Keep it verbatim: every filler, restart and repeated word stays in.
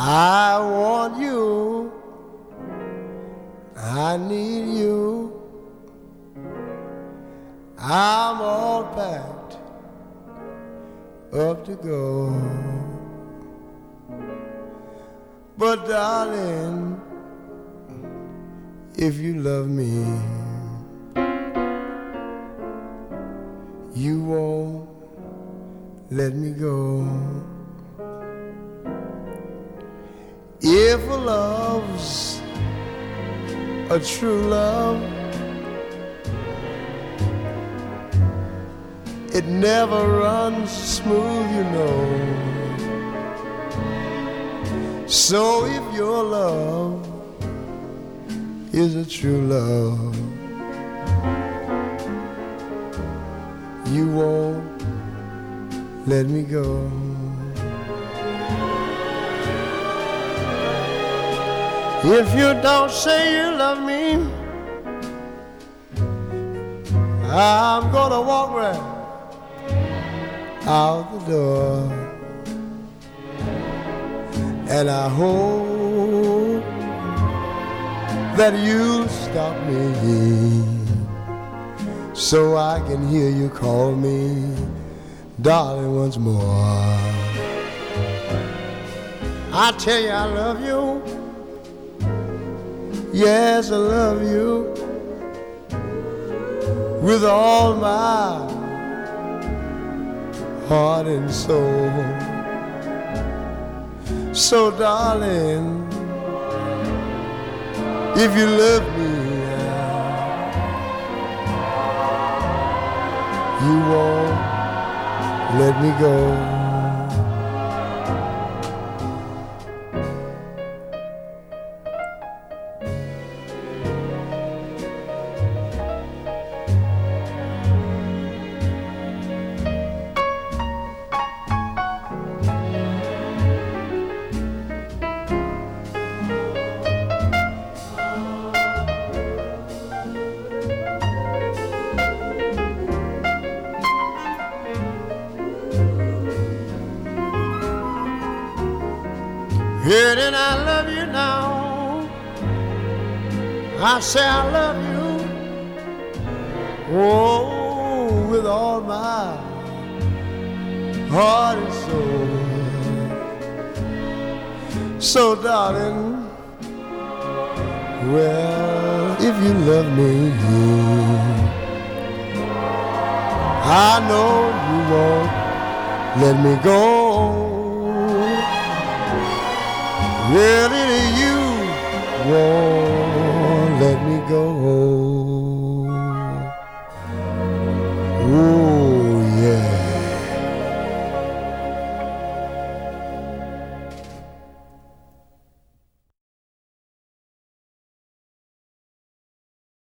I want you, I need you, I'm all packed up to go. But darling, if you love me, you won't let me go. If a love's a true love, it never runs smooth, you know. So if your love is a true love, you won't let me go. If you don't say you love me, I'm gonna walk right out the door. And I hope that you'll stop me so I can hear you call me darling once more. I tell you I love you. Yes, I love you with all my heart and soul. So darling, if you love me, you won't let me go. Yeah, then I love you now. I say I love you, oh, with all my heart and soul. So darling, well, if you love me, I know you won't let me go. Really, you won't